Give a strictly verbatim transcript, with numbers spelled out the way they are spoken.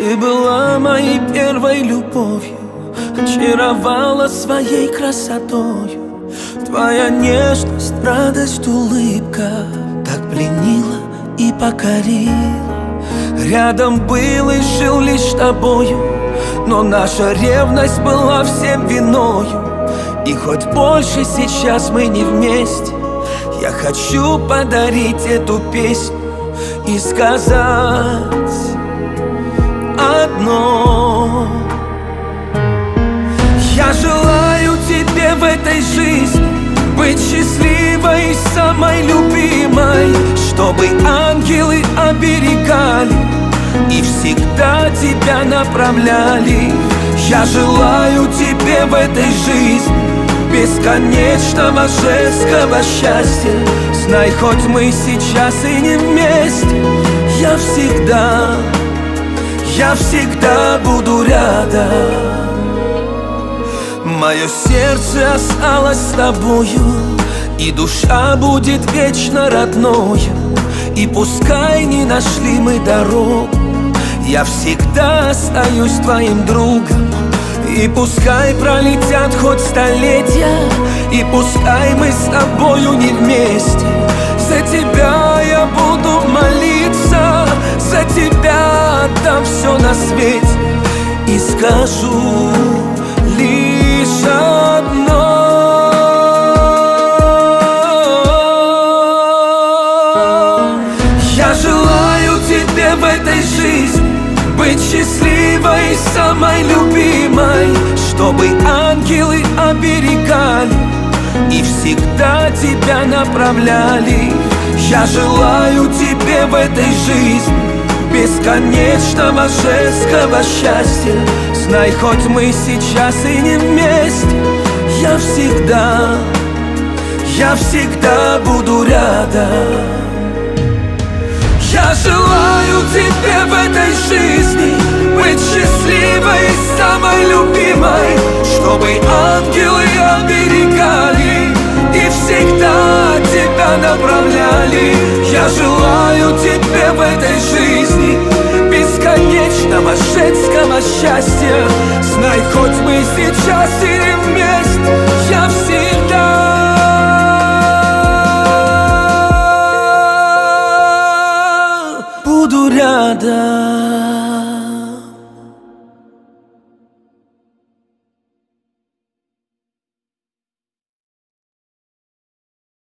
Ты была моей первой любовью, очаровала своей красотою. Твоя нежность, радость, улыбка так пленила и покорила. Рядом был и жил лишь тобою, но наша ревность была всем виною. И хоть больше сейчас мы не вместе, я хочу подарить эту песню и сказать одно: я желаю тебе в этой жизни быть счастливой и самой любимой, чтобы ангелы оберегали и всегда тебя направляли. Я желаю тебе в этой жизни бесконечного женского счастья. Знай, хоть мы сейчас и не вместе, я всегда, я всегда буду рядом. Мое сердце осталось с тобою, и душа будет вечно родною. И пускай не нашли мы дорогу, я всегда остаюсь твоим другом. И пускай пролетят хоть столетия, и пускай мы с тобою не вместе, за тебя я буду молиться, за тебя отдам все на свете и скажу лишь одно: я желаю тебе в этой жизни быть счастливой и самой любимой, чтобы ангелы оберегали и всегда тебя направляли. Я желаю тебе в этой жизни бесконечного женского счастья. Знай, хоть мы сейчас и не вместе, я всегда, я всегда буду рядом. Я желаю тебе в этой жизни быть счастливой и самой любимой, чтобы ангелы оберегали и всегда тебя направляли. Я желаю тебе в этой жизни бесконечного женского счастья. Знай, хоть мы сейчас и не вместе, я всегда буду рядом.